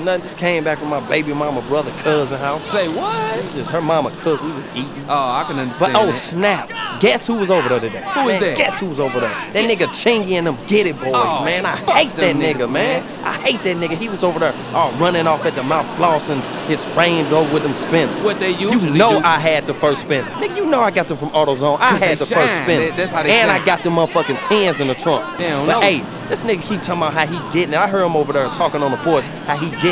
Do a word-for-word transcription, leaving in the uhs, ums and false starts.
ain't nothing. Just came back from my baby mama, brother, cousin house. Say what? It was just her mama cooked. We was eating. Oh, I can understand. But oh that. snap! Guess who was over there today? Who is man, that? Guess who was over there? That nigga Chingy and them Get It boys, Oh, man. I fuck hate that them nigga, niggas, man. man. I hate that nigga. He was over there, all running off at the mouth, flossing his Range Rover with them spinners. What they usually You know do. I had the first spinner. Nigga, you know I got them from AutoZone. I they had the shine. first spinner. They- that's how they and shine. I got them motherfucking tens in the trunk. They don't but know. hey, this nigga keep talking about how he getting it. I heard him over there talking on the porch, how he getting